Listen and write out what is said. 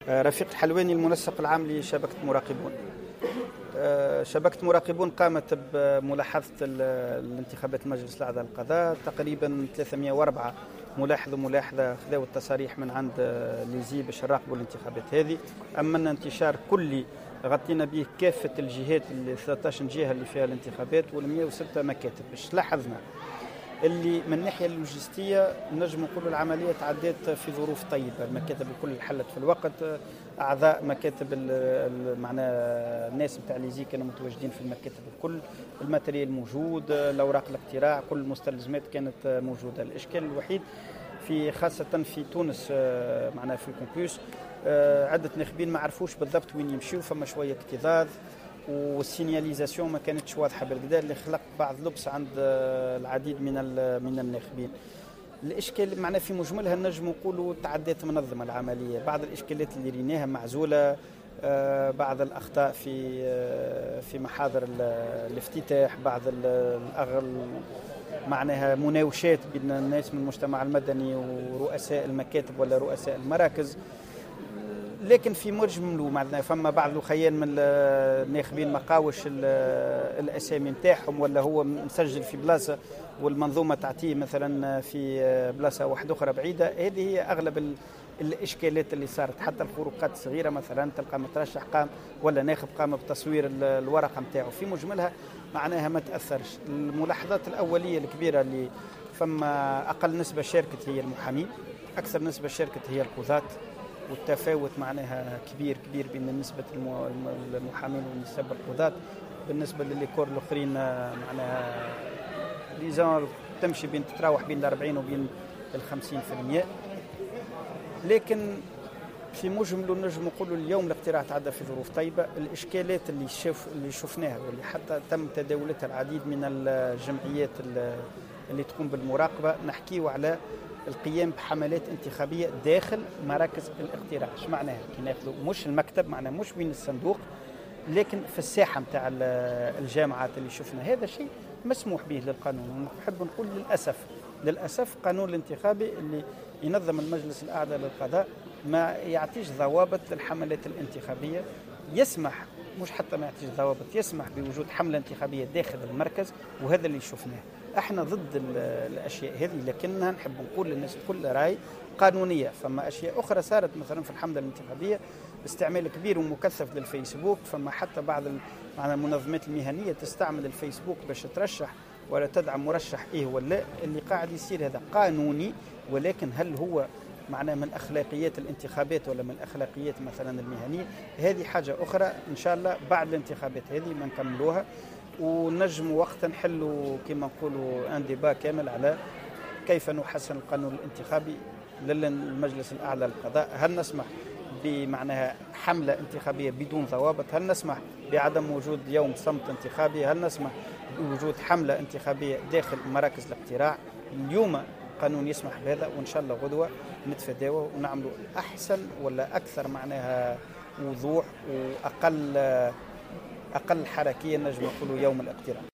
رفيق الحلواني، المنسق العام لشبكة مراقبون. شبكة مراقبون قامت بملاحظة الانتخابات مجلس الأعضاء القضاء. تقريبا 304 ملاحظ وملاحظة خذوا التصاريح من عند ليزي باش يراقبوا الانتخابات هذه. أمنا انتشار كلي غطينا به كافة الجهات، 13 جهة اللي فيها الانتخابات و106 مكاتب. باش لاحظنا اللي من الناحيه اللوجستيه نجم نقولوا العمليه تعدات في ظروف طيبه، المكاتب الكل حلت في الوقت، اعضاء مكاتب معنا الناس نتاع ليزي كانوا متواجدين في المكاتب الكل، الماتريال موجود، الاوراق الاقتراع، كل المستلزمات كانت موجوده. الاشكال الوحيد في خاصه في تونس معنا في الكونكورس عده ناخبين ما عرفوش بالضبط وين يمشيوا، فما شويه اكتظاظ والسينياليزاسيون ما كانتش واضحه بالكدا اللي خلق بعض لبس عند العديد من الناخبين. الاشكال معنا في مجملها نجم نقولوا تعدات منظمه العمليه، بعض الاشكالات اللي ريناها معزوله، بعض الاخطاء في محاضر الافتتاح، بعض معناها مناوشات بين الناس من المجتمع المدني ورؤساء المكاتب ولا رؤساء المراكز. لكن في مجمله معنا فما بعض الخيال من الناخبين ما قاوش الاسامي نتاعهم ولا هو مسجل في بلاصه والمنظومه تعطيه مثلا في بلاصه واحده اخرى بعيده. هذه هي اغلب الاشكالات اللي صارت، حتى الفروقات الصغيره مثلا تلقى مترشح قام ولا ناخب قام بتصوير الورقه نتاعو، في مجملها معناها ما تاثرش. الملاحظات الاوليه الكبيره اللي فما اقل نسبه شاركت هي المحامين، اكثر نسبه شاركت هي القضاة، والتفاوت معناها كبير بين نسبة المحامين ونسبة القضاة. بالنسبة للكور الآخرين معناها ليزون تمشي تتراوح بين 40 وبين 50%. لكن في مجمل نجم نقولوا اليوم الاقتراع تعدى في ظروف طيبة. الإشكالات اللي شفناها واللي حتى تم تداولتها العديد من الجمعيات اللي تقوم بالمراقبة، نحكيوا على القيام بحملات انتخابية داخل مراكز الاقتراع. ايش معناها؟ كي ناخذوا مش المكتب، معناها مش بين الصندوق، لكن في الساحة نتاع الجامعات اللي شفنا. هذا شيء مسموح به للقانون. نحب نقول للأسف قانون الانتخابي اللي ينظم المجلس الأعلى للقضاء ما يعطيش ضوابط للحملات الانتخابية، يسمح مش حتى ما يعطيش ضوابط، يسمح بوجود حملة انتخابية داخل المركز، وهذا اللي شفناه. احنا ضد الاشياء هذه، لكنها نحب نقول للناس كل راي قانونيه. فما اشياء اخرى صارت مثلا في الحمله الانتخابيه استعمال كبير ومكثف للفيسبوك، فما حتى بعض المنظمات المهنيه تستعمل الفيسبوك باش ترشح ولا تدعم مرشح ولا اللي قاعد يصير هذا قانوني. ولكن هل هو معناه من اخلاقيات الانتخابات ولا من اخلاقيات مثلا المهنيه؟ هذه حاجه اخرى. ان شاء الله بعد الانتخابات هذه ما نكملوها ونجم وقتا نحلوا كما نقولوا ان ديبا كامل على كيف نحسن القانون الانتخابي للمجلس الاعلى للقضاء. هل نسمح بمعناها حمله انتخابيه بدون ضوابط؟ هل نسمح بعدم وجود يوم صمت انتخابي؟ هل نسمح بوجود حمله انتخابيه داخل مراكز الاقتراع؟ اليوم قانون يسمح بهذا، وان شاء الله غدوه نتفاداوه ونعملوا احسن ولا اكثر معناها وضوح واقل حركيه نجم نقولوا يوم الاقتراع.